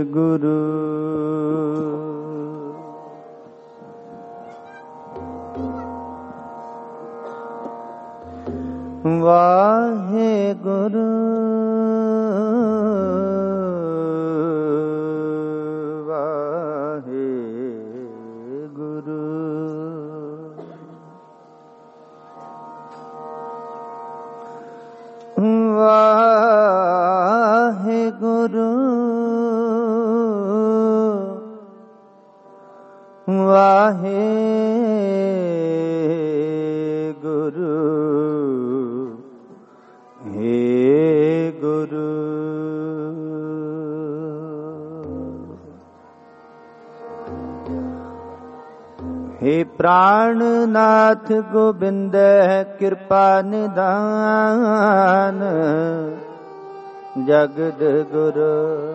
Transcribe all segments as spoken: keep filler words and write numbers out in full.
गुरु। वाहे गुरु वाहे गुरु। वाहे गुरु वाहे गुरु हे गुरु। हे प्राणनाथ गोविंद कृपा निधान जगद गुरु।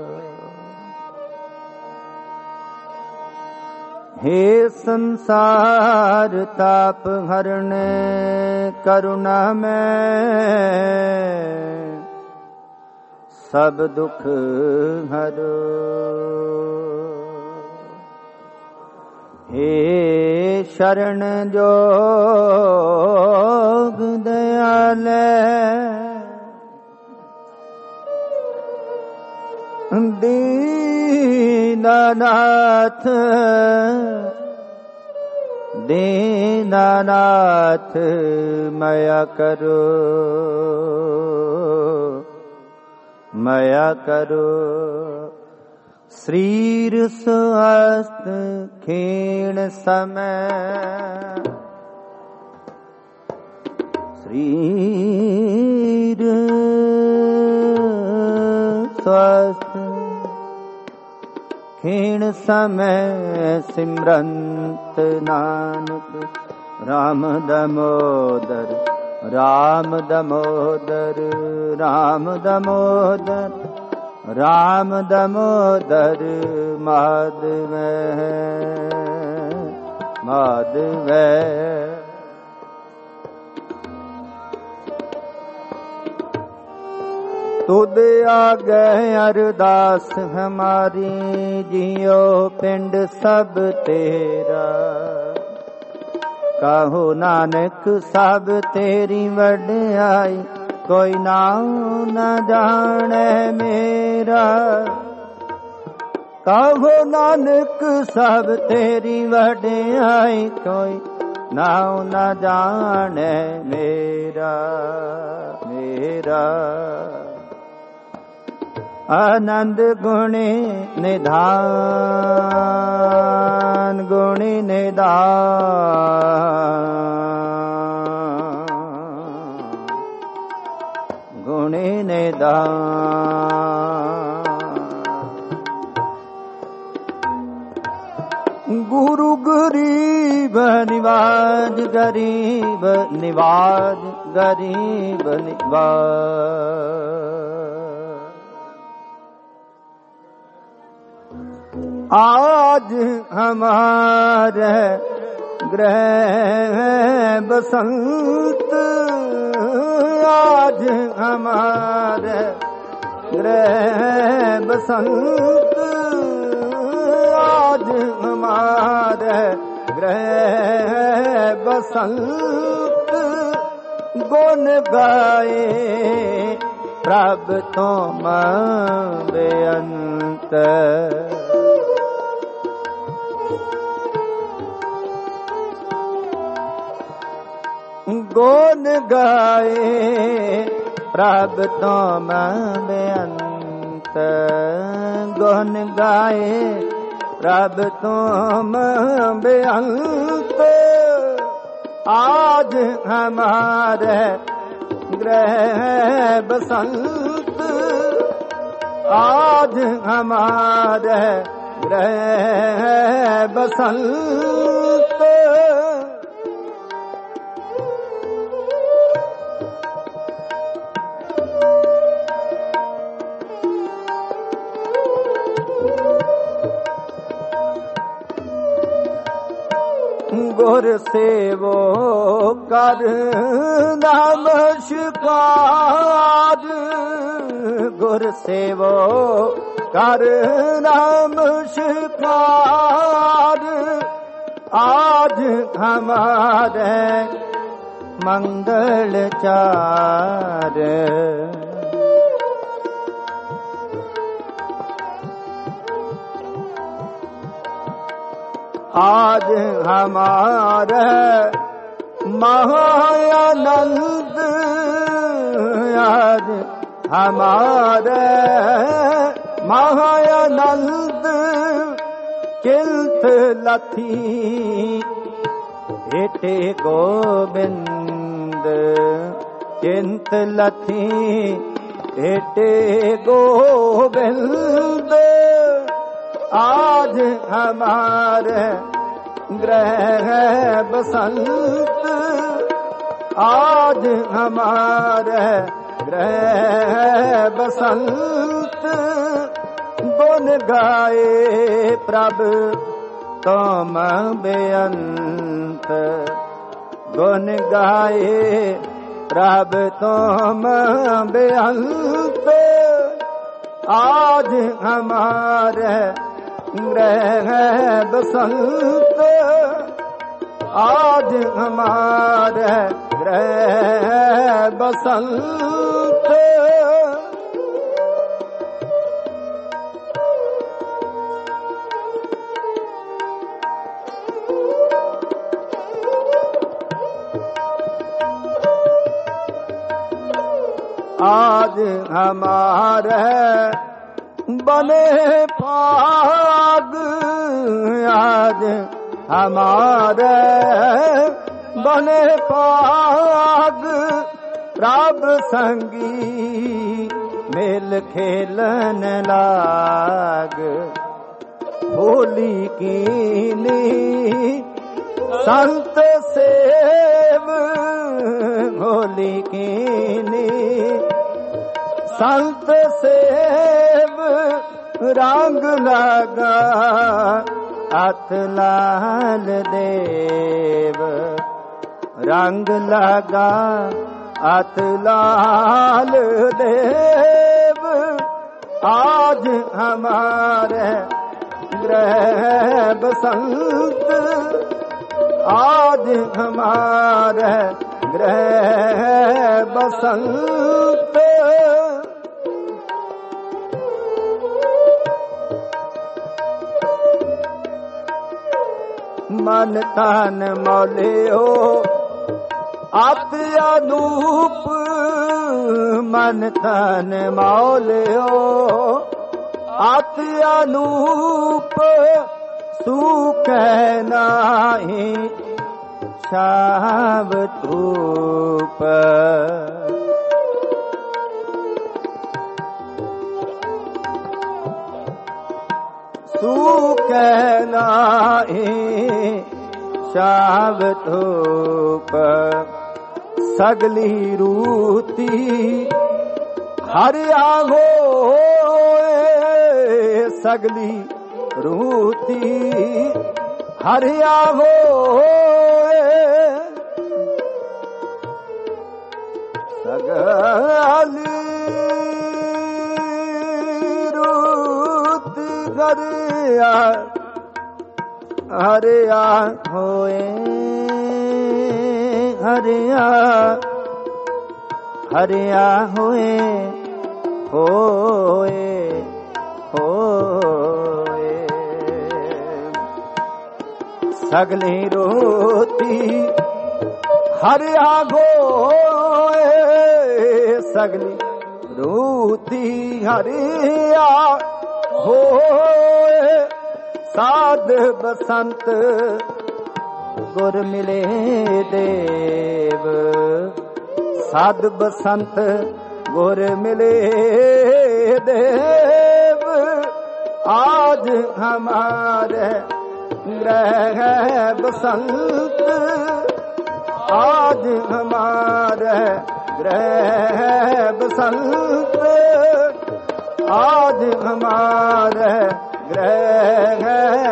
हे संसार ताप हरने करुणा में सब दुख हरो। हे शरण जोग दयाले दीनानाथ दीनानाथ मया करो मया करो। शरीर स्वस्थ क्षीण समय शरीर स्वस्थ क्षीण समय सिमरंत नानक राम दामोदर राम दामोदर राम दामोदर राम दामोदर माधव माधव। तुद आगे अरदास हमारी जियो पिंड सब तेरा। कहो नानक सब तेरी वड्याई कोई नाम न जाने मेरा। कहो नानक सब तेरी वड्याई कोई नाम न जाने मेरा मेरा। आनंद गुणी निधान गुणी निधान गुणी निधान। गुरु गरीब निवाज गरीब निवाज गरीब निवाज। आज हमारे गृह बसंत आज हमारे गृह बसंत आज हमारे गृह बसंत। गुण गाए प्रभ तुम बेअंत। गुण गाए प्रभ तुम बेअंत। गुण गाए प्रभ तुम बेअंत। आज हमारे गृह बसंत आज हमारे गृह बसंत। गुर सेवो कर नमस्कार गुर सेवो कर नमस्कार आज हमारे मंगल चार। आज हमारे महानंद आज हमारे महानंद किल्त लथी हेटे गोबिंद चिंत लथी हेटे गोबिंद। आज हमारे ग्रह बसंत आज हमारे ग्रह बसंत। गुण गाए प्रभ तुम बेअंत गुण गाए प्रभ तुम बेअंत। आज हमारे ग्रह बसंत आज हमारे ग्रह बसंत। आज हमारे बने पाग आज हमारे बने पाग प्रभ संगी मेल खेलन लाग। होली कीनी संत सेव होली कीनी संत सेव रंग लगा अत लाल देव रंग लगा अत लाल देव। आज हमारे ग्रह बसंत आज हमारे ग्रह बसंत। मन तन मौलियो अत अनूप मन तन मौलियो अत अनूप सूख नाही छाव धूप। सूख नाही छाव धूप। सगली रूती हरिया होए सगली रूती हरिया होए। सगली रूती हरिया हरिया होए हरिया हरिया होए होए होए। सगली रोती हरिया होए सगली रोती हरिया होए। साध बसंत गुर मिले देव साध बसंत गुर मिले देव। आज हमारे ग्रह बसंत आज हमारे ग्रह बसंत आज हमारे ग्रह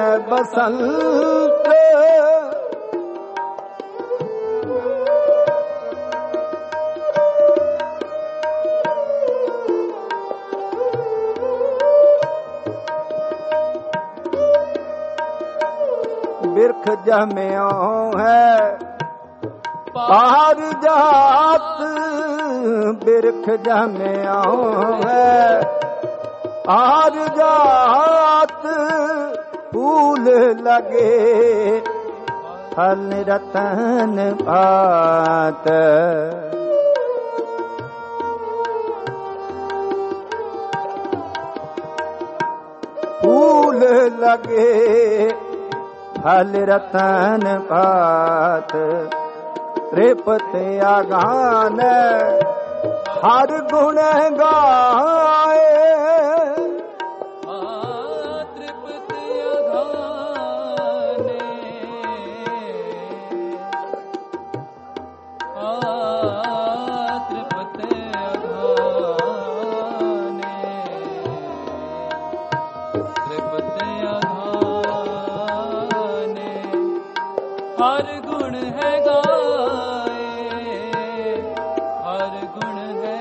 बसंत। बिरख जम्यो है पार जात बिरख जम्यो है पार जात फूल लगे फल रतन पात फूल लगे फल रतन पात त्रिपत आगान हर गुण गाए त्रिपत आगान त्रिपत आगान त्रिपत आगान हर गुण है गाए हर गुण है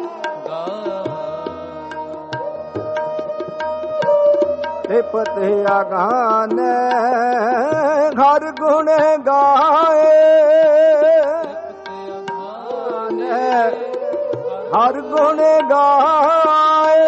गाए त्रिपत आगान हर गुण गाए हर गुण गाए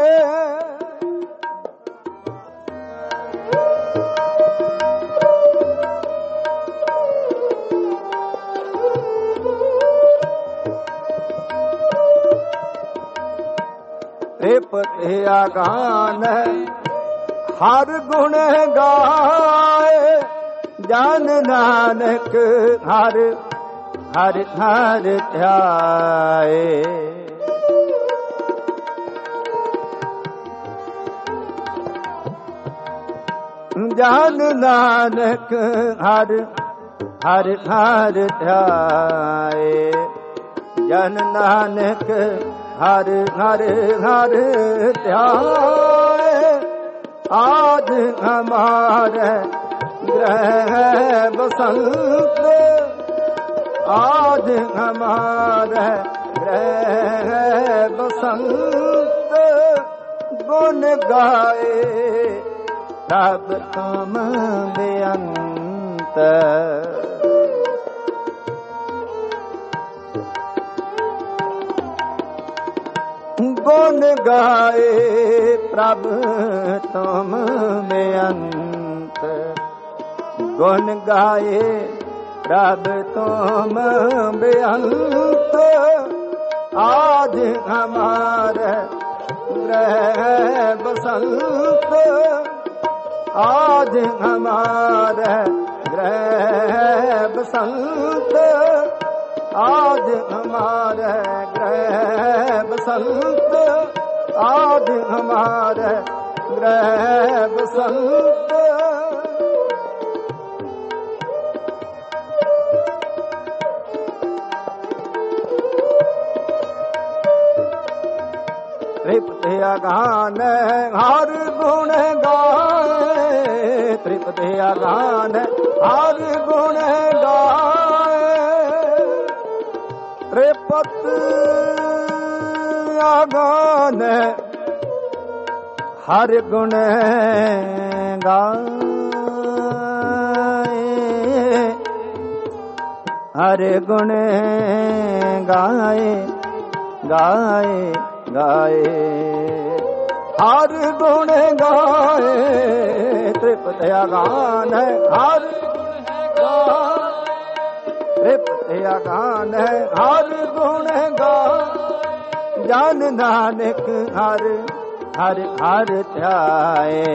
त्रिपत आगान हर गुण गाए जन नानक हर हर हर ध्याए जन नानक हर हर हर ध्याए जन नानक हर हर हर ध्याए आज हमारे ग्रह बसंत आज हमारे ग्रह बसंत गुण गाए तब तुम बेअंत गुण गाए प्रभु तुम बेअंत गुण गाए प्रभु तुम बेअंत आज हमारे ग्रह बसंत आज हमारे ग्रह बसंत आज हमारे ग्रह बसंत आज हमारे ग्रह बसंत त्रिपत आगान हर गुण गाए त्रिपत आगान हर गुण गाए त्रिपत आगान हर गुण गाए हर गुण गाए गाए गाए हर गुण गाए त्रिपत आगान हर गाए त्रिपत आगान हर गुण गाए जन नानक हर हर हर ध्याए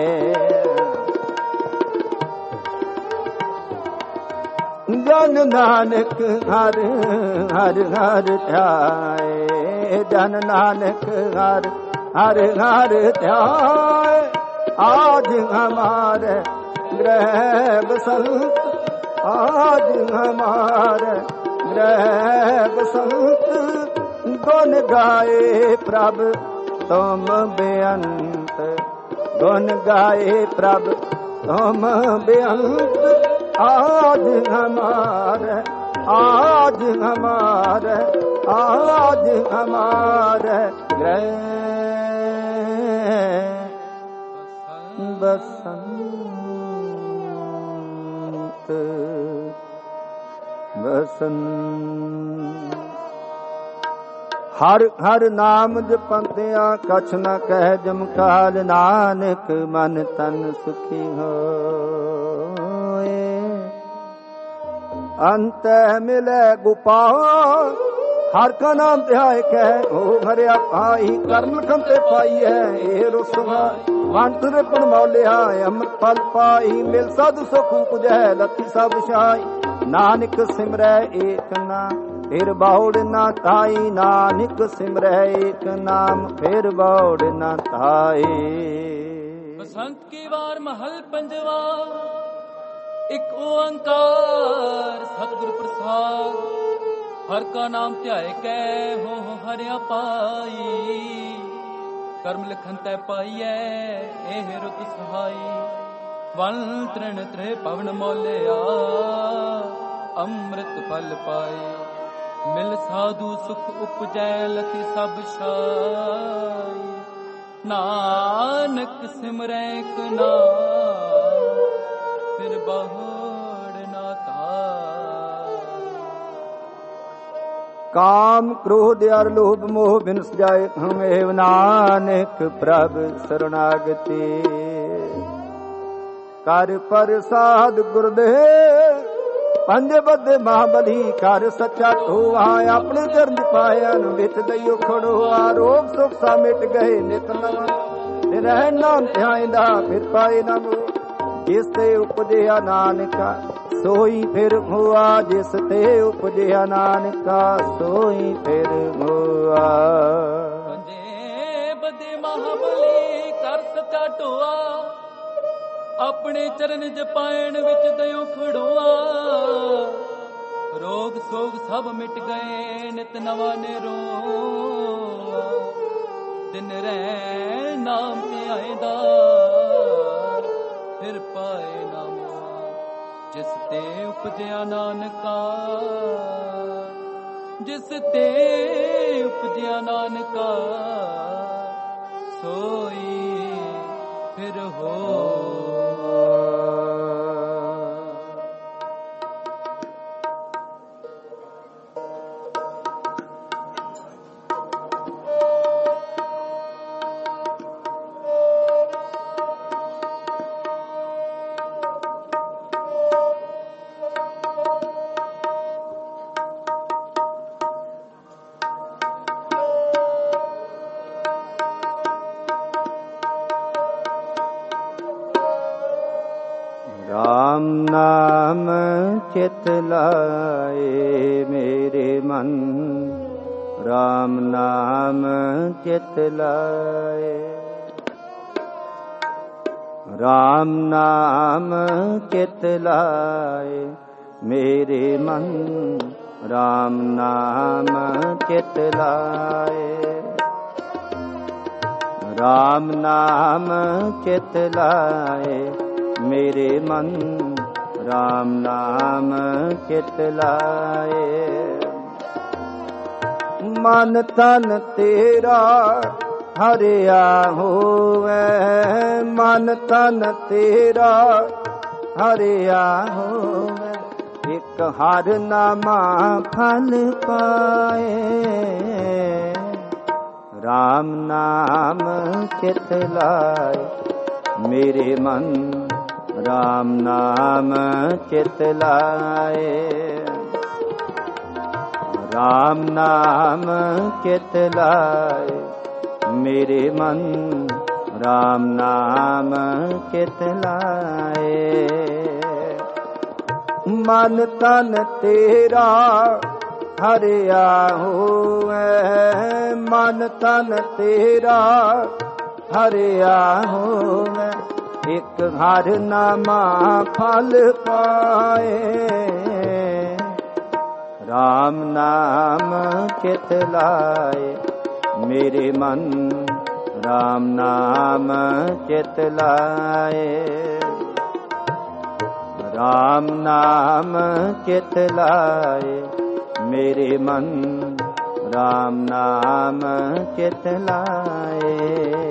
जन नानक हर हर हर ध्याए जन नानक हर हर हर ध्याए आज हमारे ग्रह बसंत आज हमारे ग्रह बसंत गुण गाए प्रभु तुम बेअंत गुण गाए प्रभु तुम बेअंत आज हमारे आज हमारे आज हमारे ग्रह बसंत ਬਸਨ। ਹਰ ਹਰ ਨਾਮ ਜਪੰਤਿਆ ਕਛ ਨ ਕਹਿ ਜਮਕਾਲ, ਨਾਨਕ ਮਨ ਤਨ ਸੁਖੀ ਹੋਏ। ਅੰਤ ਮਿਲੇ ਗੋਪਾਲ, ਹਰ ਕਾ ਨਾਮ ਧਿਆਏ ਕਹਿ ਹੋ ਹਰਿਆ ਪਾਈ। ਕਰਨ ਲਖਨ ਤੇ ਪਾਈ ਹੈ ਇਹ ਰੁਸਵਾ, ਵੰਤ ਦੇ ਪਣ ਮੌਲਿਆ ਅੰਮ੍ਰਿਤ ਫਲ ਪਾਈ। ਮਿਲ ਸਾਧੂ ਸੁਖ ਉਪਜੈ ਲੱਥੀ ਸਭ ਛਾਈ, ਨਾਨਕ ਸਿਮਰੈ ਏਕ ਨਾਮ ਫਿਰ ਬੌੜ ਨਾ ਤਾਈ। ਨਾਨਕ ਸਿਮਰੈ ਏਕ ਨਾਮ ਫਿਰ ਬੌੜ ਨਾ ਤਾਈ। ਬਸੰਤ ਕੀ ਵਾਰ ਮਹਲ ਪੰਜਵਾ, ਇੱਕ ਓੰਕਾਰ ਸਤਿਗੁਰ ਪ੍ਰਸਾਦ। ਹਰ ਕਾ ਨਾਮ ਧਿਆਏ ਕੈ ਹੋ ਹਰਿਆ ਪਾਈ। ਕਰਮ ਲਿਖਨ ਤੈ ਪਾਈਐ ਇਹ ਰੁਤ ਸਹਾਈ। ਵਨ ਤ੍ਰਿਣ ਤ੍ਰੇ ਪਵਨ ਮੌਲਿਆ ਅੰਮ੍ਰਿਤ ਫਲ ਪਾਏ। ਮਿਲ ਸਾਧੂ ਸੁਖ ਉਪਜੈ ਲਖੀ ਸਭ ਛਾਈ। ਨਾਨਕ ਸਿਮਰੈ ਏਕ ਨਾਮ ਫਿਰ ਬਹੁੜ ਨਾ ਤਾਈ। ਕਾਮ ਕ੍ਰੋਧ ਅਰ ਲੋਭ ਮੋਹ ਬਿਨ ਸਜਾਏ ਹਮੇਵ, ਨਾਨਕ ਪ੍ਰਭ ਸਰਣਾਗਤੀ। ਕਰ ਪ੍ਰਸਾਦ ਗੁਰਦੇਵ ਪੰਜ ਬੱਧੇ ਮਹਾਬਲੀ। ਕਰ ਸੱਚਾ ਢੋਆ ਆਪਣੇ ਚਰਨ ਪਾਇਆ, ਵਿੱਚ ਦਈਓ ਖੜੋਆ। ਰੋਗ ਸੁਖ ਸਾ ਮਿਟ ਗਏ ਨਿਤ ਨਵਾਂ, ਤੇ ਰਹਿਣ ਨਾਮ ਧਿਆਇਂਦਾ ਫਿਰ ਪਾਏ ਨਾ ਮੋਹ। ਜਿਸ ਤੇ ਉਪਜਿਆ ਨਾਨਕਾ ਸੋਈ ਫਿਰ ਹੋਆ, ਜਿਸ ਤੇ ਉਪਜਿਆ ਨਾਨਕਾ ਸੋਈ ਫਿਰ ਹੋਆ। ਪੰਜੇ ਬੱਧੇ ਮਹਾਬਲੀ ਕਰ ਸੱਚਾ ਢੋਆ, ਆਪਣੇ ਚਰਨ ਜਪਾਇਣ ਵਿੱਚ ਦਇਓ ਖੜੋਆ। ਰੋਗ ਸੋਗ ਸਭ ਮਿਟ ਗਏ ਨਿਤ ਨਵਾਂ ਨਿਰੋਆ। ਦਿਨ ਰਹਿ ਨਾਮ ਧਿਆਇਂਦਾ ਫਿਰ ਪਾਏ ਨਾ ਮੋਹ। ਜਿਸ ਤੇ ਉਪਜਿਆ ਨਾਨਕਾ, ਜਿਸ ਤੇ ਉਪਜਿਆ ਨਾਨਕਾ ਸੋਈ ਫਿਰ ਹੋ। ਰਾਮ ਨਾਮ ਚਿਤ ਲਾਏ ਮੇਰੇ ਮਨ, ਰਾਮ ਨਾਮ ਚਿਤ ਲਾਏ। ਰਾਮ ਨਾਮ ਚਿਤ ਲਾਏ ਮੇਰੇ ਮਨ, ਰਾਮ ਨਾਮ ਚਿਤ ਲਾਏ। ਰਾਮ ਨਾਮ ਚਿਤ ਲਾਏ ਮੇਰੇ ਮਨ, ਰਾਮ ਨਾਮ ਚਿਤ ਲਾਏ। ਮਨ ਤਨ ਤੇਰਾ ਹਰਿਆ ਹੋਵੇ, ਮਨ ਤਨ ਤੇਰਾ ਹਰਿਆ ਹੋਵੇ। ਇੱਕ ਹਰ ਨਾਮਾ ਫਲ ਪਾਏ, ਰਾਮ ਨਾਮ ਚਿਤ ਲਾਏ ਮੇਰੇ ਮਨ, ਰਾਮ ਨਾਮ ਚਿਤ ਲਾਏ। ਰਾਮ ਨਾਮ ਚਿਤ ਲਾਏ ਮੇਰੇ ਮਨ, ਰਾਮ ਨਾਮ ਚਿਤ ਲਾਏ। ਮਨ ਤਨ ਤੇਰਾ ਹਰਿਆ ਹੋਵੇ, ਮਨ ਤਨ ਤੇਰਾ ਹਰਿਆ ਹੋਵੇ। ਇੱਕ ਹਰ ਨਾਮਾ ਫਲ ਪਾਏ, ਰਾਮ ਨਾਮ ਚਿਤ ਲਾਏ ਮੇਰੇ ਮਨ, ਰਾਮ ਨਾਮ ਚਿਤ ਲਾਏ। ਰਾਮ ਨਾਮ ਚਿਤ ਲਾਏ ਮੇਰੇ ਮਨ, ਰਾਮ ਨਾਮ ਚਿਤ ਲਾਏ।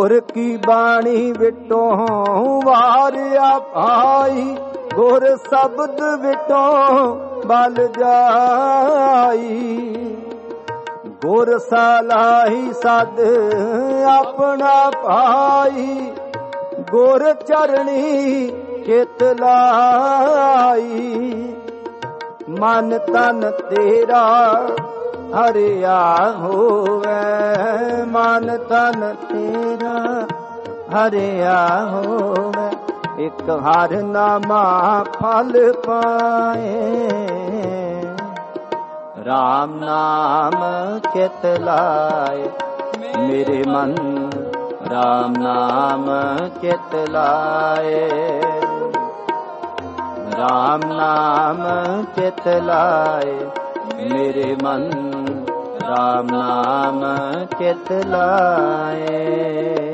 ਗੁਰ ਕੀ ਬਾਣੀ ਵਿਟੋਂ ਵਾਰਿਆ ਭਾਈ, ਗੁਰ ਸ਼ਬਦ ਵਿਟੋਂ ਬਲ ਜਾਈ। ਗੁਰ ਸਲਾਹੀ ਸਦ ਆਪਣਾ ਭਾਈ, ਗੁਰ ਚਰਣੀ ਚਿਤ ਲਾਈ। ਮਨ ਤਨ ਤੇਰਾ ਹਰਿਆ ਹੋਵੇ, ਮਨ ਤਨ ਤੇਰਾ ਹਰਿਆ ਹੋਵੇ। ਇਕ ਹਰਿ ਨਾਮਾ ਫਲ ਪਾਏ, ਰਾਮ ਨਾਮ ਚਿਤ ਲਾਏ। ਮੇਰੇ ਮਨ ਰਾਮ ਨਾਮ ਚਿਤ ਲਾਏ, ਰਾਮ ਨਾਮ ਚਿਤ ਲਾਏ। ਮੇਰੇ ਮਨ ਰਾਮ ਨਾਮ ਚਿਤ ਲਾਏ।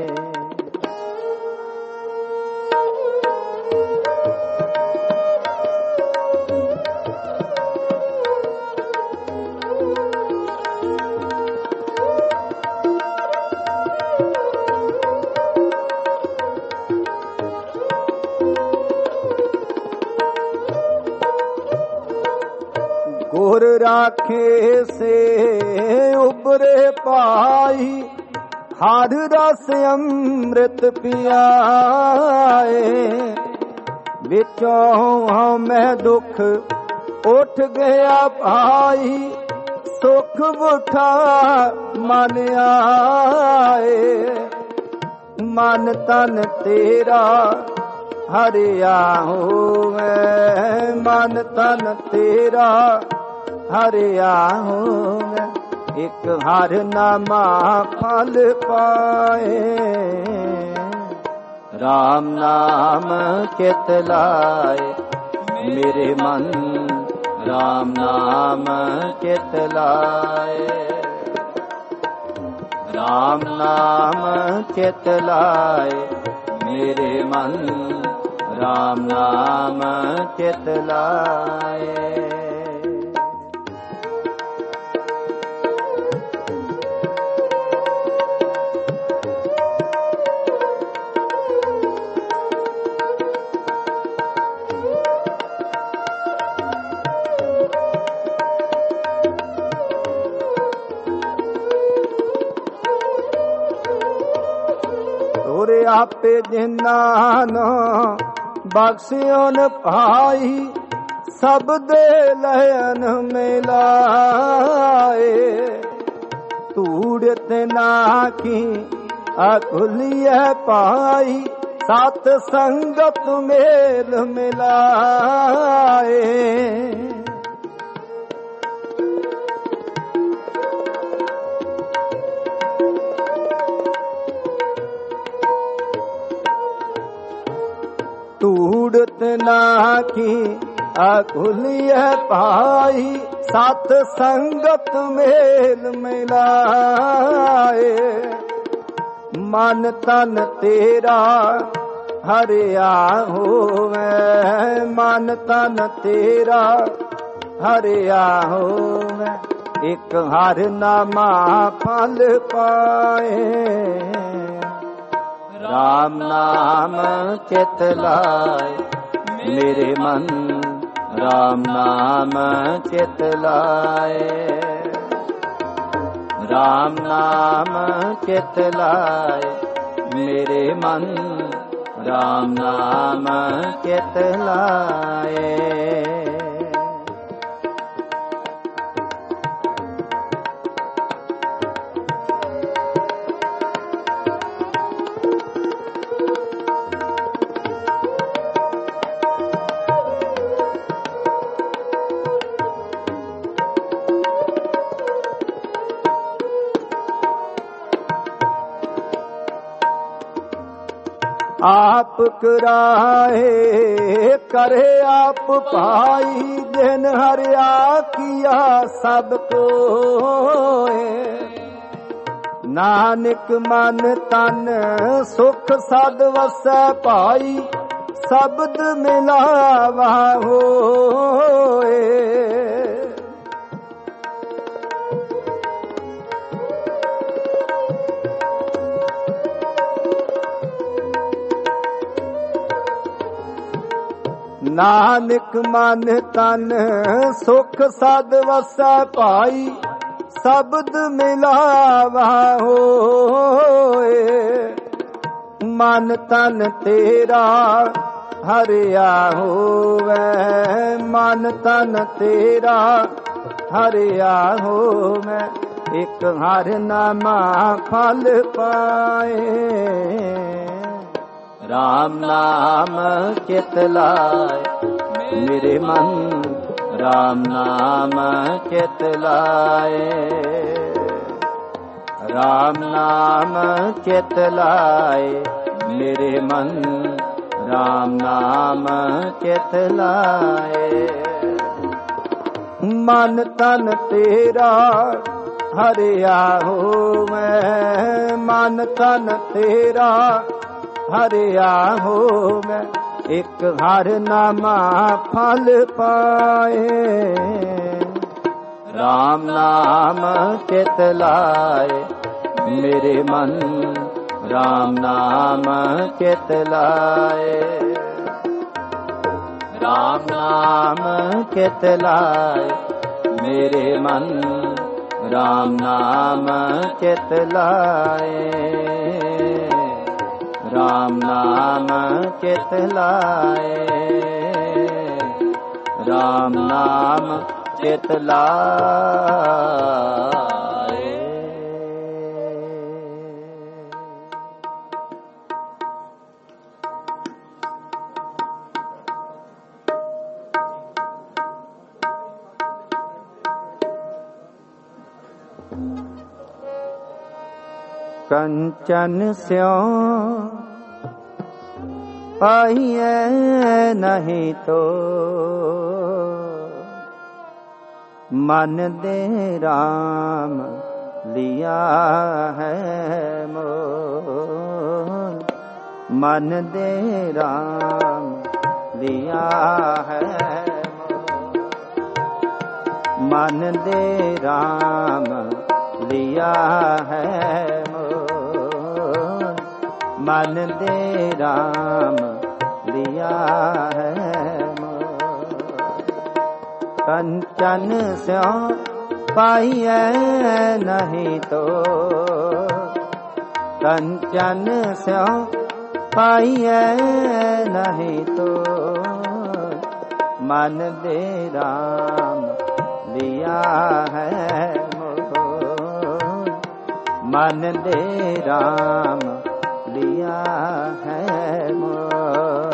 ਗੁਰ ਰਾਖੇ ਸੇ ਉਬਰੇ ਪਾਈ, ਹਰ ਰਸ ਅੰਮ੍ਰਿਤ ਪਿਆਏ। ਵਿਚੋਂ ਮੈਂ ਦੁੱਖ ਉੱਠ ਗਿਆ ਭਾਈ, ਸੁਖ ਉਠਾ ਮਨ ਆਏ। ਮਨ ਤਨ ਤੇਰਾ ਹਰਿਆ ਹੋਵੇ, ਮਨ ਤਨ ਤੇਰਾ ਹਰਿਆ ਹੋਵੇ। ਇਕ ਹਰਿ ਨਾਮਾ ਫਲ ਪਾਏ, ਰਾਮ ਨਾਮ ਚਿਤ ਲਾਏ। ਮੇਰੇ ਮਨ ਰਾਮ ਨਾਮ ਚਿਤ ਲਾਏ, ਰਾਮ ਨਾਮ ਚਿਤ ਲਾਏ। ਮੇਰੇ ਮਨ ਰਾਮ ਨਾਮ ਚਿਤ ਲਾਏ। ਤੋਰੇ ਆਪੇ ਜਿਨ੍ਹਾਂ ਨੂੰ ਬਖਸ਼ਿਓਨ ਭਾਈ, ਸਭ ਦੇ ਲਹਨ ਮਿਲਾਏ। ਧੂੜਤ ਨਾ ਕੀ ਅਖੁਲੀਐ ਪਾਈ, ਸਤ ਸੰਗਤ ਮੇਲ ਮਿਲਾਏ। ਧੂੜਤ ਨਾ ਕੀ ਅਖੁਲੀਐ ਭਾਈ, ਸਤ ਸੰਗਤ ਮੇਲ ਮਿਲਾਏ। ਮਨ ਤਨ ਤੇਰਾ ਹਰਿਆ ਹੋਵੇ, ਮਨ ਤਨ ਤੇਰਾ ਹਰਿਆ ਹੋਵੇ। ਇਕ ਹਰਿ ਨਾਮਾ ਫਲ ਪਾਏ, ਰਾਮ ਨਾਮ ਚਿਤ ਲਾਏ। ਮੇਰੇ ਮਨ ਰਾਮ ਨਾਮ ਚਿਤ ਲਾਏ, ਰਾਮ ਨਾਮ ਚਿਤ ਲਾਏ। ਮੇਰੇ ਮਨ ਰਾਮ ਨਾਮ ਚਿਤ ਲਾਏ। आप कराए करे आप पाई, जिन हरिया किया सब कोए। नानक मन तन सुख सद वसै पाई, शब्द मिलावा होए। नानक मन तन सुख सद वसै भाई शब्द मिलावा होए मन तन तेरा हरिया होवे मन तन तेरा हरिया होवे एक हर नामा फल पाए राम नाम चित लाए मेरे मन राम नाम चित लाए राम नाम चित लाए मेरे मन राम नाम चित लाए मन तन तेरा हरिया होवे मन तन तेरा हरिया होवे एक हर नामा फल पाए राम नाम चित लाए मेरे मन राम नाम चित लाए राम नाम चित लाए मेरे मन राम नाम चित लाए राम नाम चित लाए राम नाम चित लाए कंचन स्यों पाइए नहीं तो मन दे राम लिया है मोल मन दे राम लिया है मोल मन दे राम लिया है मन दे राम लिया है कंचन स्यों पाइए नहीं तो कंचन स्यों पाइए नहीं तो मन दे राम लिया है मन दे राम लिया है मोर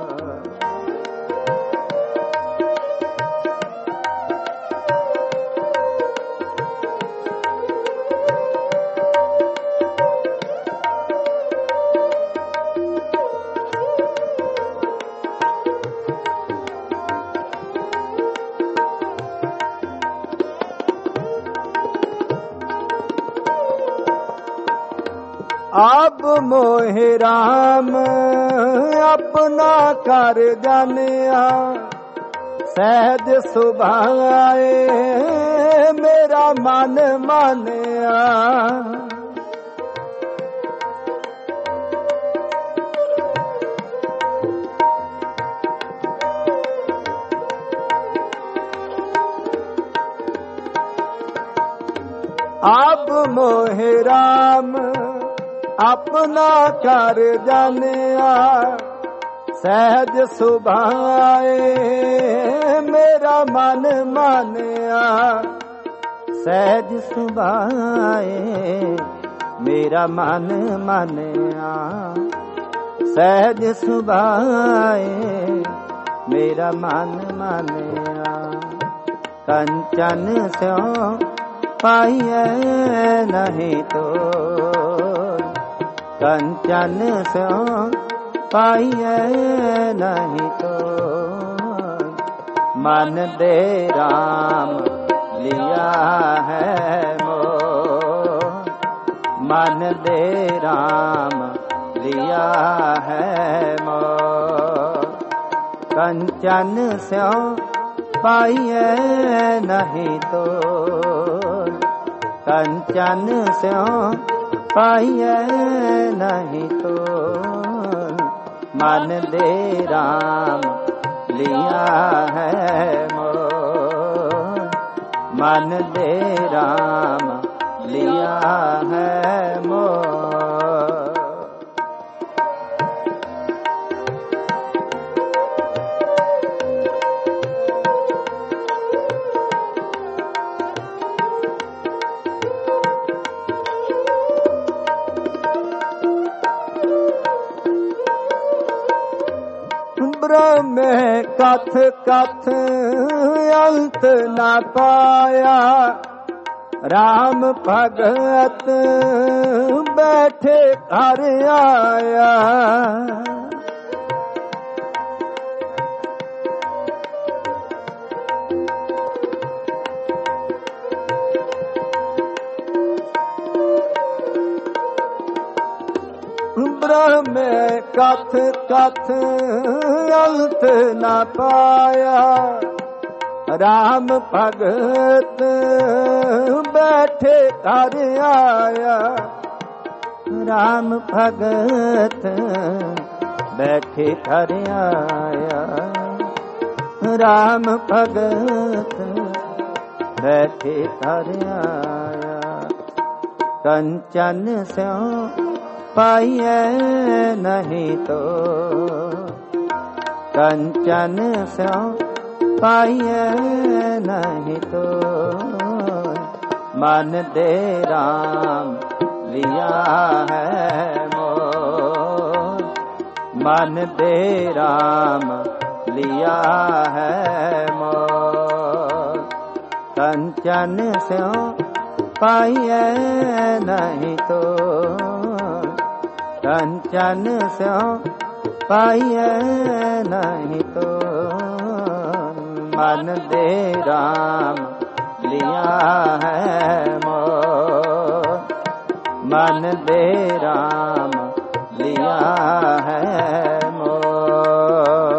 अब मोहे राम अपना कर जानिया सहज सुभाए मेरा मन मानिया अब मोहे राम अपना कर जानिया सहज सुभाए मेरा मन मानिया सहज सुभाए मेरा मन मानिया सहज सुभाए मेरा मन मानिया कंचन स्यों पाइए नहीं तो कंचन स्यों पाइए नहीं तो मन दे राम लिया है मोर मन दे राम लिया है मोर कंचन स्यों पाइए नहीं तो कंचन स्यों पाइए नहीं तो मन दे राम लिया है मोर, मन दे राम लिया है मोर। ब्रह्म कथ कथ अंत न पाया, राम भगत बैठे घर आया। ब्रह्म कथ कथ अंत न पाया, राम भगत बैठे घर आया। राम भगत बैठे घर आया, राम भगत बैठे घर आया। कंचन स्यों पाइए नहीं तो, कंचन स्यों पाइए नहीं तो, मन दे राम लिया है मोर, मन दे राम लिया है मोर। कंचन स्यों पाइए नहीं तो, कंचन स्यों पाइए नहीं तो, मन दे राम लिया है मोर, मन दे राम लिया है मोर।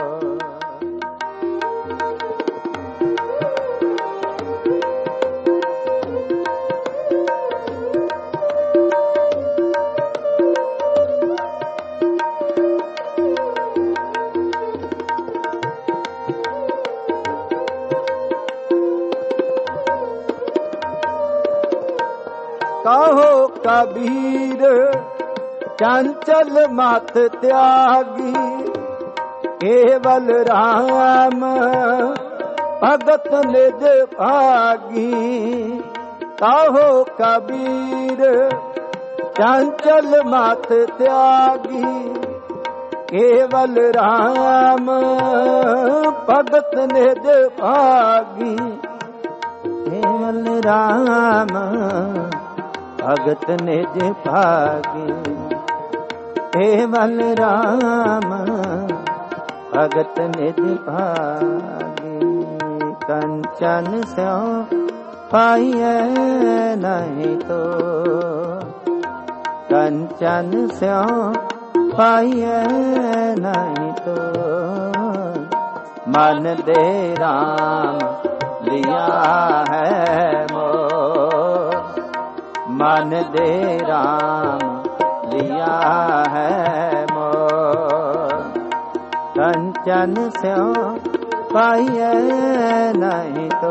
कहो कबीर चंचल मत त्यागी, केवल राम भगत निज भागी। कहो कबीर चंचल मत त्यागी, केवल राम भगत निज भागी। केवल राम भगत निज भागी, केवल राम भगत निज भागी। कंचन स्यों पाइए नहीं तो, कंचन स्यों पाइए नहीं तो, मन दे राम लिया है मोर, मन दे राम लिया है मोर। कंचन स्यों पाइए नहीं तो,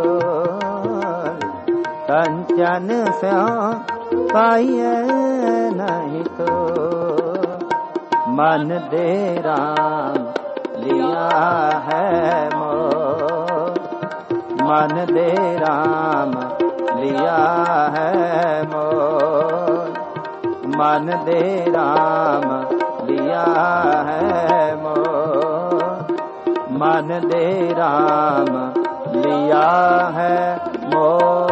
कंचन स्यों पाइए नहीं तो, मन दे राम लिया है मोर, मन दे राम लिया है मोर, मन दे राम लिया है मोर, मन दे राम लिया है मोल।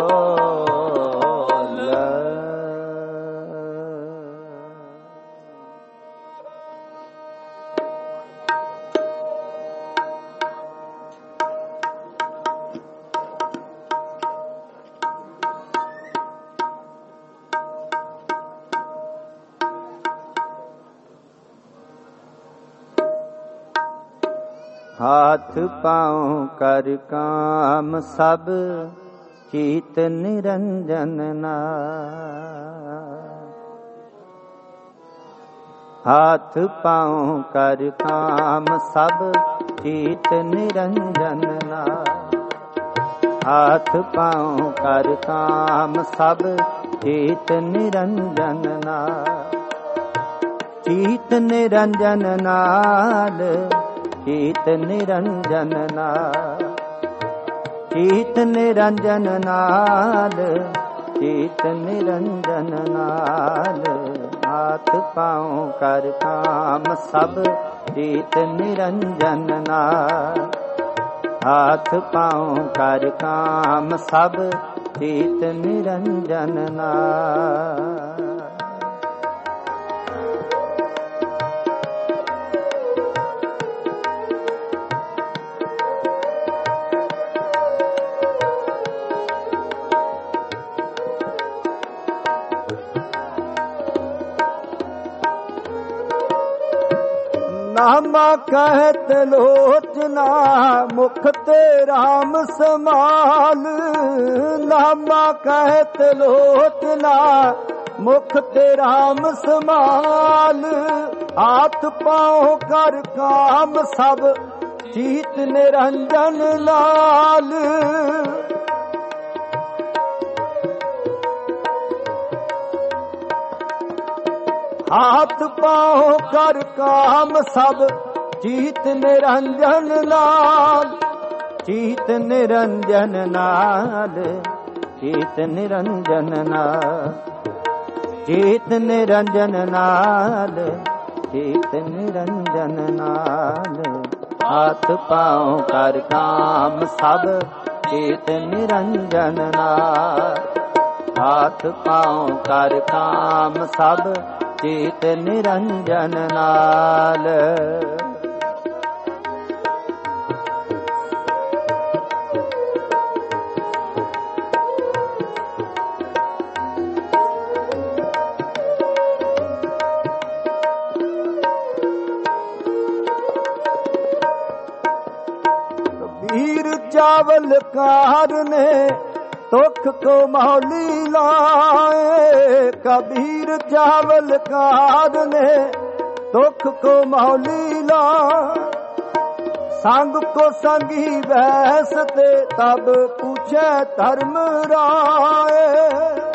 हाथ पाँव कर काम सब चित निरंजन नाथ। हाथ पाँव कर काम सब ਚੀਤ ਨਿਰੰਜਨ ਨਾਲ। ਹਾਥ ਪਾਉ ਕਰ ਕਾਮ ਸਭ ਚੀਤ ਨਿਰੰਜਨ ਨਾਲ। ਚੀਤ ਨਿਰੰਜਨ ਨਾਲ, ਚੀਤ ਨਿਰੰਜਨ ਨਾਲ। ਚੀਤ ਨਿਰੰਜਨ ਨਾਲ, ਚੀਤ ਨਿਰੰਜਨ ਨਾਲ। ਹਾਥ ਪਾਉ ਕਰ ਕਾਮ ਸਭ ਚੀਤ ਨਿਰੰਜਨ ਨਾਲ। ਹਾਥ ਪਾਉ ਕਰ ਕਾਮ ਸਭ ਚੀਤ ਨਿਰੰਜਨ ਨਾਲ। ਨਾਮਾ ਕਹਿਤ ਲੋਚਨਾ ਮੁਖ ਤੇ ਰਾਮ ਸਮਾਲ। ਨਾਮਾ ਕਹਿਤ ਲੋਚਨਾ ਮੁਖ ਤੇ ਰਾਮ ਸਮਾਲ। ਹਾਥ ਪਾਉ ਕਰ ਕਾਮ ਸਭ ਚੀਤ ਨਿਰੰਜਨ ਲਾਲ। ਹਾਥ ਪਾਉ ਕਰ ਕਾਮ ਸਭ ਚੀਤ ਨਿਰੰਜਨ ਨਾਲ। ਚੀਤ ਨਿਰੰਜਨ ਨਾਲ, ਚੀਤ ਨਿਰੰਜਨ ਨਾਲ। ਚੀਤ ਨਿਰੰਜਨ ਨਾਲ, ਚੀਤ ਨਿਰੰਜਨ ਨਾਲ। ਹਾਥ ਪਾਉ ਕਰ ਕਾਮ ਸਭ ਚੀਤ ਨਿਰੰਜਨ ਨਾਲ। ਹਾਥ ਪਾਉ ਕਰ ਕਾਮ ਸਭ ਚੀਤ ਨਿਰੰਜਨ ਨਾਲ। ਕਬੀਰ ਚਾਵਲ ਕਾਰ ਨੇ ਤੁਖ ਕੋ ਮੌਲੀ ਲਾਏ। ਕਬੀਰ ਚਾਵਲ ਕਾਰ ਨੇ ਤੁਖ ਕੋ ਮੌਲੀ ਲਾਏ। ਸੰਗ ਕੋ ਸੰਗੀ ਬੈਸ ਤੇ ਤਬ ਪੁੱਛੈ ਧਰਮ ਰਾਏ।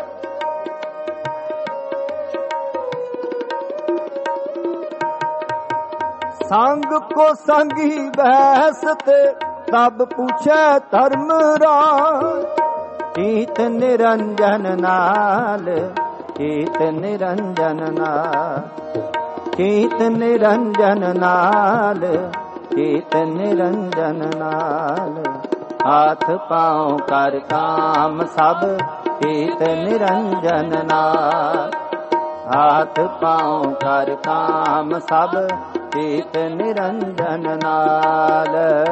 ਸੰਗ ਕੋ ਸੰਗੀ ਬੈਸ ਤੇ ਤਬ ਪੁੱਛੈ ਧਰਮ ਰਾਏ। ਚੀਤ ਨਿਰੰਜਨ ਨਾਲ, ਚੀਤ ਨਿਰੰਜਨ ਨਾਲ। ਚੀਤ ਨਿਰੰਜਨ ਨਾਲ, ਚੀਤ ਨਿਰੰਜਨ ਨਾਲ। ਹਾਥ ਪਾਉ ਕਰ ਕਾਮ ਸਭ ਚੀਤ ਨਿਰੰਜਨ ਨਾਲ। ਹਾਥ ਪਾਉ ਕਰ ਕਾਮ ਸਭ ਚੀਤ ਨਿਰੰਜਨ ਨਾਲ।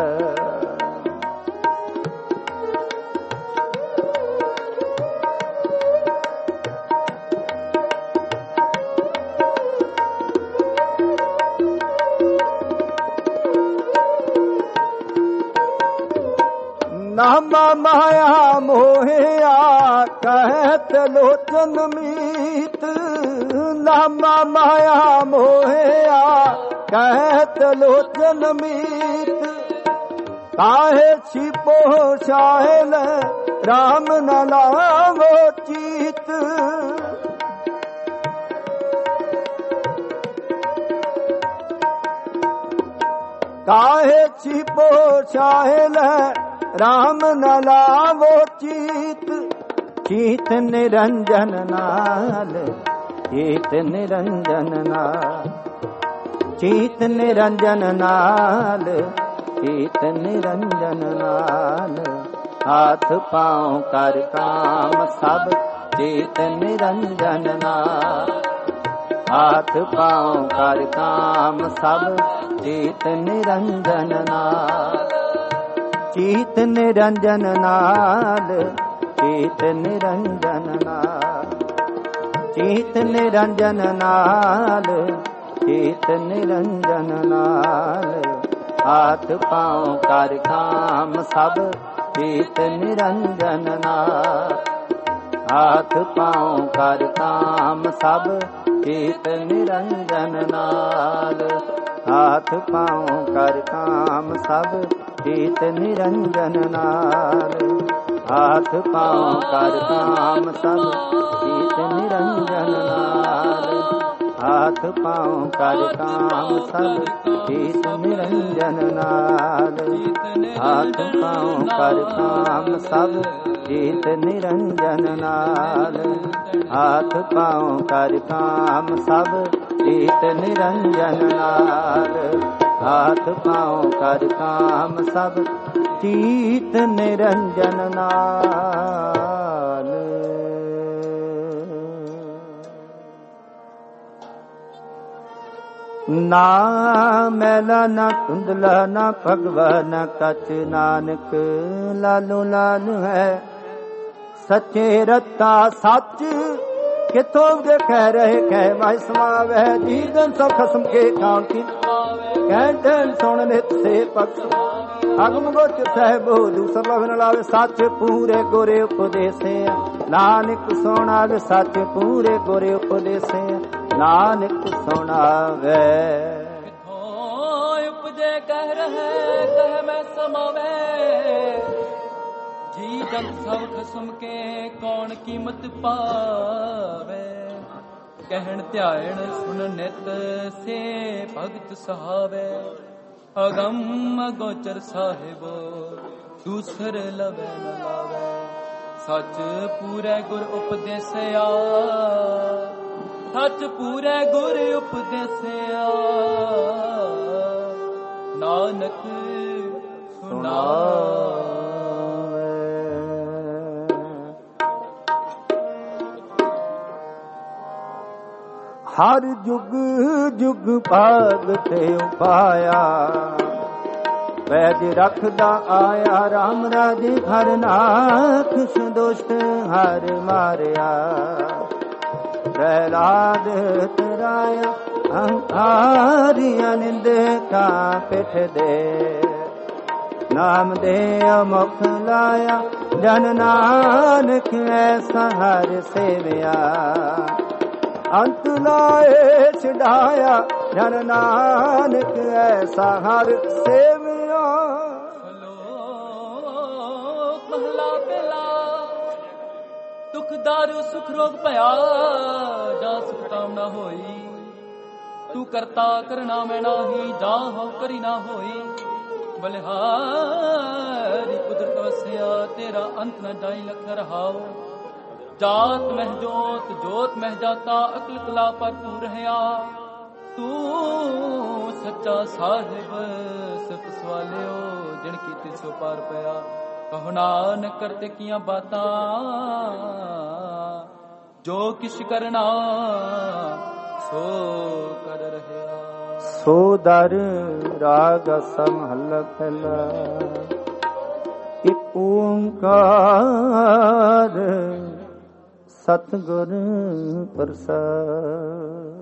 ਨਾਮਾ ਮਾਇਆ ਮੋਹਿਆ ਕਹਿਤ ਲੋਚਨ ਮੀਤ। ਨਾਮਾ ਮਾਇਆ ਮੋਹਿਆ ਕਹਿਤ ਲੋਚਨ ਮੀਤ। ਕਾਹੇ ਛਿਪੋ ਸ਼ਾਹਿਲ ਰਾਮ ਨ ਲਾਵੋ ਚੀਤ। ਕਾਹੇ ਛਿਪੋ ਸ਼ਾਹਿਲ ਰਾਮ ਨ ਲਾਵੋ ਚੀਤ। ਚੀਤ ਨਿਰੰਜਨ ਨਾਲ, ਚੀਤ ਨਿਰੰਜਨ ਨਾਲ। ਚੀਤ ਨਿਰੰਜਨ ਨਾਲ, ਚੀਤ ਨਿਰੰਜਨ ਨਾਲ। ਹਾਥ ਪਾਉ ਕਰ ਕਾਮ ਸਭ ਚੀਤ ਨਿਰੰਜਨ ਨਾਲ। ਹਾਥ ਪਾਉ ਕਰ ਕਾਮ ਸਭ ਚੀਤ ਨਿਰੰਜਨ ਨਾਲ। ਚੀਤ ਨਿਰੰਜਨ ਨਾਲ, ਚੀਤ ਨਿਰੰਜਨ ਨਾਲ। ਚੀਤ ਨਿਰੰਜਨ ਨਾਲ, ਚੀਤ ਨਿਰੰਜਨ ਨਾਲ। ਹਾਥ ਪਾਉ ਕਰ ਕਾਮ ਸਭ ਚੀਤ ਨਿਰੰਜਨ ਨਾਲ। ਹਾਥ ਪਾਉ ਕਰ ਕਾਮ ਸਭ ਚੀਤ ਨਿਰੰਜਨ ਨਾਲ। ਹਾਥ ਪਾਉ ਕਰ ਕਾਮ ਸਭ ਹੀਤ ਨਿਰੰਜਨ ਨਾਲ। ਹਾਥ ਪਾਉ ਕਰ ਕਾਮ ਸਭ ਹੀਤ ਨਿਰੰਜਨ ਨਾਲ। ਹਾਥ ਪਾਉ ਕਰ ਕਾਮ ਸਭ ਹੀਤ ਨਿਰੰਜਨ ਨਾਲ। ਹਾਥ ਪਾਉ ਕਰ ਕਾਮ ਸਭ ਹੀਤ ਨਿਰੰਜਨ ਨਾਲ। ਹਾਥ ਪਾਉ ਕਰ ਕਾਮ ਸਭ ਹੀਤ ਨਿਰੰਜਨ ਨਾਲ। ਹਾਥ ਪਾਉ ਕਰ ਕਾਮ ਸਭ ਹੀਤ ਨਿਰੰਜਨ ਨਾਲ। ਨਾ ਮੈਲਾ ਨਾ ਧੁੰਦਲਾ ਨਾ ਭਗਵਾ ਨਾ ਕੱਚ, ਨਾਨਕ ਲਾਲੋ ਲਾਲ ਹੈ ਸੱਚੇ ਰਤਾ ਸੱਚ। ਕਿਥੋਂ ਦੇਖੈ ਰਹੇ ਕਹਿ ਵਾਹਿ ਸਮਾਵੈ। ਜੀਦਨ ਸੋ ਖਸਮ ਕੇ ਖਾਣ ਕੀ ਕਹਿ ਸੁਣ ਨਿਤ ਸੇ ਪਕਸ਼। ਅਗਮ ਗੋਚ ਸਹਿਬੋ ਦੂਸਰ ਲਵਨ ਲਾਵੇ। ਸੱਚ ਪੂਰੇ ਗੁਰੇ ਉਪਦੇਸੇ ਨਾਨਕ ਸੁਣਾਵੇ। ਸੱਚ ਪੂਰੇ ਗੁਰੇ ਉਪਦੇਸੇ ਨਾਨਕ ਸੁਣਾਵੇ। ਕਿਥੋਂ ਉਪਜੇ ਕਹਿ ਰਹੇ ਕਹਿ ਮੈਂ ਸਮਾਵੇ। ਜੀ ਜਨ ਸਭ ਖਸਮ ਕੇ ਕੌਣ ਕੀਮਤ ਪਾਵੇ। ਕਹਿਣ ਧਿਆਣ ਸੁਣ ਨਿਤ ਸੇ ਭਗਤ ਸਹਾਵੇ। ਅਗੰਮ ਗੋਚਰ ਸਾਹਿਬੋ ਦੂਸਰ ਲਵੇ ਨ ਲਾਵੇ। ਸੱਚ ਪੂਰੇ ਗੁਰ ਉਪਦੇਸਿਆ। ਸੱਚ ਪੂਰੇ ਗੁਰ ਉਪਦੇਸਿਆ ਨਾਨਕ ਸੁਣਾਵੇ। ਹਰ ਜੁਗ ਜੁਗ ਭਾਗ ਤੇ ਉਪਾਇਆ। ਵੈਦ ਰਖਦਾ ਆਇਆ ਰਾਮ ਰਾਜੇ ਹਰ ਨਾਖਸ਼ ਦੁਸ਼ਟ ਹਰ ਮਾਰਿਆ। ਪ੍ਰਹਿਲਾਦ ਤਰਾਇਆ ਅਹੰਕਾਰੀਆਂ ਨਿੰਦਕਾ ਪਿਠ ਦੇ। ਨਾਮ ਦੇ ਅਮੁਖ ਲਾਇਆ ਜਨ ਨਾਨਕ ਐਸਾ ਹਰ ਸੇਵਿਆ। ਅੰਤ ਲਾਏ ਛਡਾਇਆ ਜਨ ਨਾਨਕ ਐਸਾ ਹਰ ਸੇਵਿਆ। ਮਹਲਾ ਪਹਿਲਾ ਦੁਖ ਦਾਰੂ ਸੁਖ ਰੋਗ ਭਇਆ। ਜਾਂ ਸੁਖ ਕਾਮਨਾ ਹੋਈ ਤੂੰ ਕਰਤਾ ਕਰਨਾ ਮੈਂ ਨਾਹੀ। ਜਾਂ ਹਉ ਕਰੀ ਨਾ ਹੋਈ ਬਲਿਹਾਰੀ ਕੁਦਰਤ ਵਸਿਆ। ਤੇਰਾ ਅੰਤ ਨ ਜਾਈ ਲਖ ਰਹਾਉ। ਜਾਤ ਮਹਿ ਜੋਤ ਜੋਤ ਮਹਿ ਜਾਤਾ ਅਕਲ ਕਲਾ ਭਰਪੂਰ ਰਹਾ। ਤੂੰ ਸੱਚਾ ਸਾਹਿਬ ਸਿਫਤ ਸਵਾਲਿਓ ਜਿਨ ਕੀਤੀ ਸੋ ਪਾਰ ਪਿਆ। ਕਹੋ ਨਾਨਕ ਕਰਤੇ ਕੀਆਂ ਬਾਤਾਂ ਜੋ ਕਿਛ ਕਰਨਾ ਸੋ ਕਰ ਰਹਿਆ। ਸੋ ਦਰ ਰਾਗ ਸਮਹਲ ਪਹਿਲਾ। ਇਕ ਓੰਕਾਰ ਸਤਿਗੁਰ ਪ੍ਰਸਾਦ।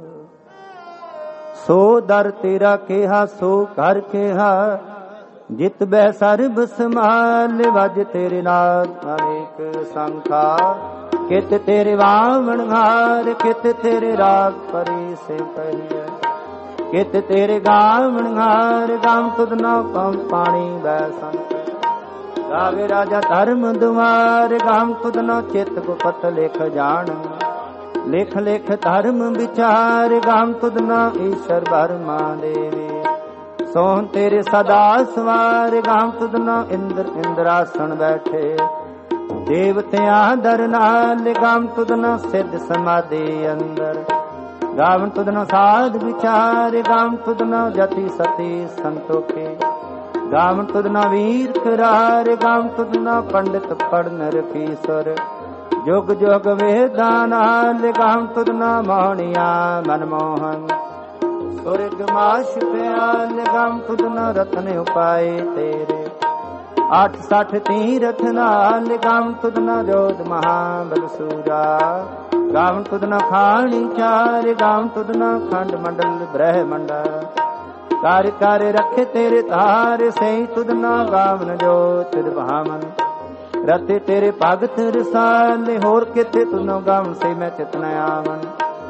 ਸੋ ਦਰ ਤੇਰਾ ਕਿਹਾ ਸੋ ਘਰ ਕਿਹਾ। ਜਿਤ ਬੈ ਸਰਬ ਸਮਾਲ ਵਜ ਤੇਰੇ ਨਾਲ ਅਨੇਕ ਸੰਖਾ। ਕਿਤ ਤੇਰੇ ਵਾਵਣ ਹਾਰ ਕਿਤ ਤੇਰੇ ਰਾਗ ਪਰੀ ਸੇ ਕਹੀਐ। ਕਿਤ ਤੇਰੇ ਗਾਵਣ ਹਾਰ ਗਾਮ ਤੁਧ ਨਾ ਪਾਣੀ ਬੈ ਸੰਤ। ਗਾਵੇ ਰਾਜਾ ਧਰਮ ਦੁਆਰ ਗਾਮ ਤੁਧ ਨਾ ਚਿਤ ਗੁਪਤ ਲਿਖ ਜਾਣ। ਲਿਖ ਲਿਖ ਧਰਮ ਵਿਚਾਰ ਗਾਮ ਤੁਧ ਨਾ ਈਸ਼ਰ ਬਰਮਾ ਦੇਵੇ। ਸੋਹਣ ਤੇਰੇ ਸਦਾ ਸਵਾਰ ਗਾਮ ਤੁਧ ਨਾ ਇੰਦਰ ਇੰਦਰਾਸਣ ਬੈਠੇ। ਦੇਵਤਿਆਂ ਦਰ ਨਾਲ ਗਾਮ ਤੁਧ ਨਾ ਸਿੱਧ ਸਮਾਧੀ ਅੰਦਰ। ਗਾਵਨ ਤੁਧ ਨਾ ਸਾਧ ਵਿਚਾਰ ਗਾਮ ਤੁਧ ਨਾ ਜਤੀ ਸਤੀ ਸੰਤੋਖੇ। ਗਾਵਨ ਤੁਧ ਨਾ ਵੀਰ ਕਰਾਰ ਗਾਮ ਤੁਧ ਨਾ ਪੰਡਿਤ ਪੜਨ ਰਖੀਸਰ। ਜੁਗ ਜੁਗ ਵੇਦਾਂ ਨਾਲ ਗਾਮ ਤੁਧ ਨਾ ਮੋਹਣੀਆ ਮਨਮੋਹਨ। ਸੁਰਗ ਮਾਸ਼ ਪਿਆਲ ਗਾਮ ਤੁਧ ਨਾ ਰਤਨ ਉਪਾਏ ਤੇਰੇ। ਅੱਠ ਸੱਠ ਤੀਰਥ ਨਾਲ ਗਾਮ ਤੁਧ ਨਾ ਜੋਧ ਮਹਾਬਲ ਸੂਰਾ। ਗਾਵਨ ਤੁਧ ਨਾ ਖਾਣੀ ਚਾਰ ਗਾਮ ਤੁਧ ਨਾ ਖੰਡ ਮੰਡਲ ਬ੍ਰਹਮੰਡਾ। ਕਰ ਕਰ ਰਖੇ ਤੇਰੇ ਤਾਰ ਸਹੀ ਤੁਧ ਨਾ ਗਾਵਨ ਜੋ ਤਿਦ ਭਾਵਨ। ਰਤੇ ਤੇਰੇ ਭਗਤ ਰਸਾਲੇ ਹੋਰ ਕਿਤੇ ਤੁਧ ਨਾ ਗਾਵਨ ਸੇ ਮੈਂ ਚਿਤ ਨ ਆਵਨ।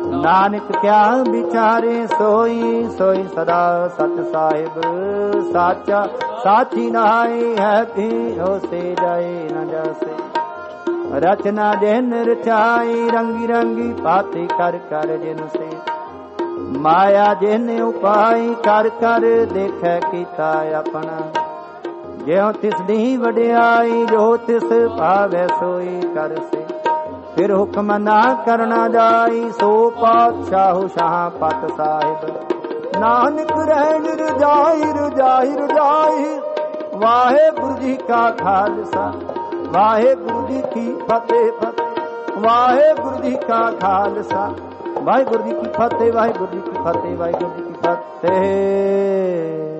ਨਾਨਕ ਕਿਆ ਵਿਚਾਰੇ ਸੋਈ ਸੋਈ ਸਦਾ ਸਤ ਸਾਹਿਬ ਸਾਚਾ ਸਾਚੀ ਨਾਈ ਹੈ ਪੀ ਹੋਸੇ ਜਾਏ ਨ ਜਾਸੇ ਰਚਨਾ ਜਿਨ ਰਚਾਈ ਰੰਗੀ ਰੰਗੀ ਪਾਤੀ ਕਰ ਕਰ ਜਿਨ ਸੇ ਮਾਇਆ ਜਿਨ ਉਪਾਈ ਕਰ ਕਰ ਦੇਖੈ ਕੀਤਾ ਆਪਣਾ ਜਿਉ ਤਿਸ ਦੀ ਵਡਿਆਈ ਜੋ ਤਿਸ ਭਾਵੈ ਸੋਈ ਕਰ ਸੇ ਫਿਰ ਹੁਕਮ ਨਾ ਕਰਨਾ ਜਾਈ ਸੋ ਪਾਤਸ਼ਾਹ ਸ਼ਾਹ ਪਤ ਸਾਹਿਬ ਨਾਨਕ ਰਹਿ ਰਜਾਈ ਰਜਾਈ ਰਜਾਈ ਵਾਹਿਗੁਰੂ ਜੀ ਕਾ ਖਾਲਸਾ ਵਾਹਿਗੁਰੂ ਜੀ ਕੀ ਫਤਿਹ ਫਤਿਹ ਵਾਹਿਗੁਰੂ ਜੀ ਕਾ ਖਾਲਸਾ ਵਾਹਿਗੁਰੂ ਜੀ ਕੀ ਫਤਿਹ ਵਾਹਿਗੁਰੂ ਜੀ ਕੀ ਫਤਿਹ ਵਾਹਿਗੁਰੂ ਜੀ ਕੀ ਫਤਿਹ।